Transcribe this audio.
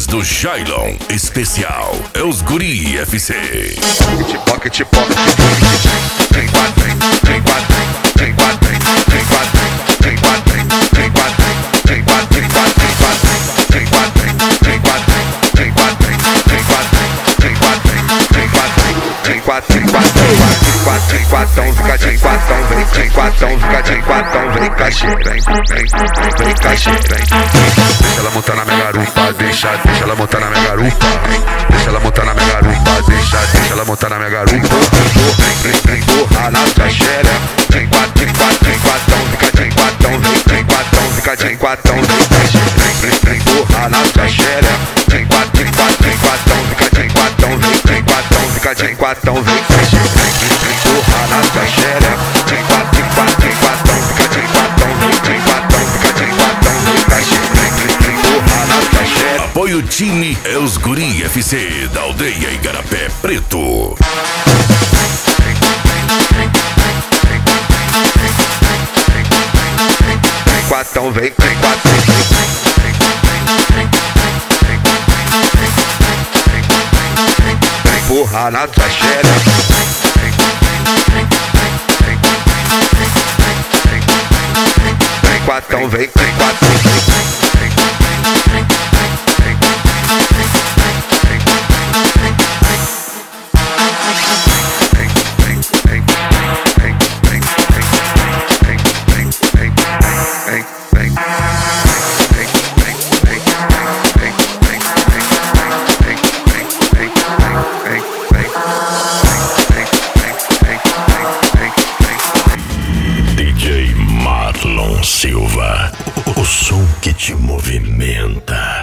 do Jailon. Especial é os Guri FC. Pocket, tem quatro, tem quatro, tem quatro, tem quatro, tem quatro, tem quatro, tem quatro, tem quatro, tem quatro, tem quatro, tem quatro, tem quatro, tem quatro, tem quatro, tem quatro, tem quatro, tem quatro, tem quatro, vem quatro, tem quatro, vem caixa, vem caixa, vem. Deixa ela montar na minha garupa, deixa ela montar na minha garupa, deixa ela montar na minha garupa, deixa ela montar na minha garupa. Vem empurrar na tua xera, tem quatro, tem quatro, tem quatro, tem quatro, tem quatro, tem quatro, vem empurrar na tua xera, tem quatro, tem quatro, tem quatro, tem quatro, tem quatro, vem empurrar na tua xera, tem quatro, tem quatro, tem quatro, tem quatro, vem empurrar na tua xera. Apoio time é os Guri FC da aldeia Igarapé Preto. Quatão, vem quatro. Vem empurrar na tua xera. Vem quatão, vem quatro. DJ Marlon Silva, o som que te movimenta.